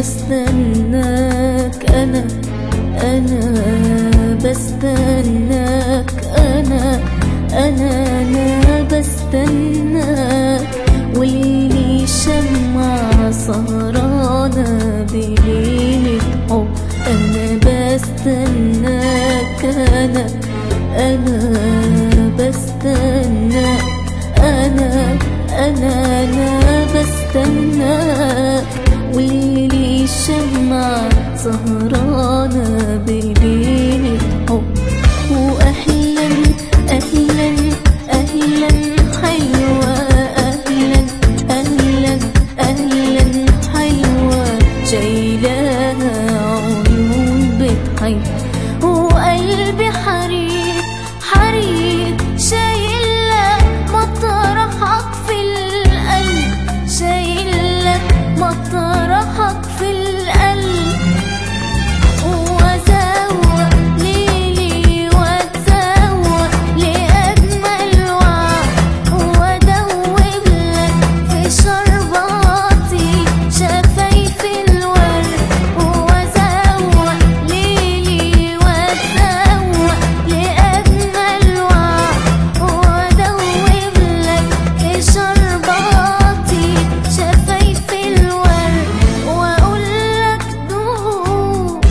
بستناك أنا بستناك أنا بستناك، وليلي شمعة سهرانة بليلة حب. أنا بستناك أنا بستناك أنا بستناك، وليلي شمعة سهرانة بليلة حب. وأهلا أهلا أهلا حلوة، أهلا أهلا أهلا حلوة، جايلها عيون بتحب وقلبي حريق حريق، شايلك مطرحك في القلب، شايلك مطرحك في القلب. وأزوق ليلي وأتزوق لأجمل وعد، وأدوب لك في شرباتي شفايف الورد. وأزوق ليلي وأتزوق لأجمل وعد، وأدوب لك في شرباتي شفايف الورد. وأقول لك دوق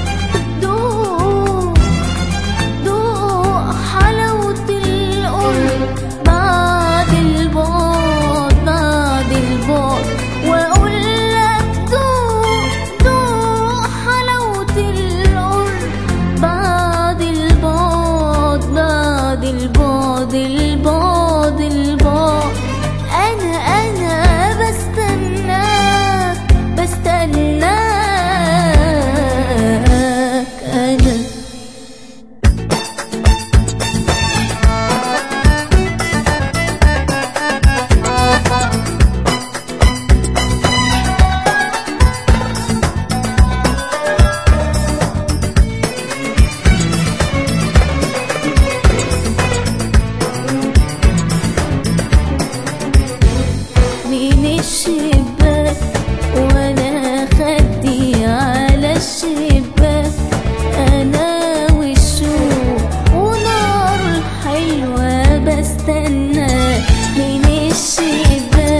دوق دوق حلاوة القرب بعد البعد بعد البعد. وأقول لك دوق دوق حلاوة القرب بعد البعد بعد البعد البعد البعد. أنا بستناك أنا. من الشباك وانا خدي على الشباك، انا والشوق ونار حلوة بستناك. من الشباك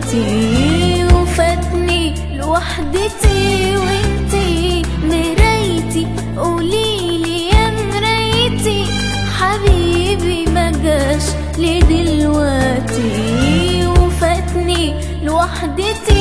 دلوقتي وفاتني لوحدتي، وانتي مرايتي قوليلي يا مرايتي حبيبي ما جاش لدلوقتي وفاتني لوحدتي.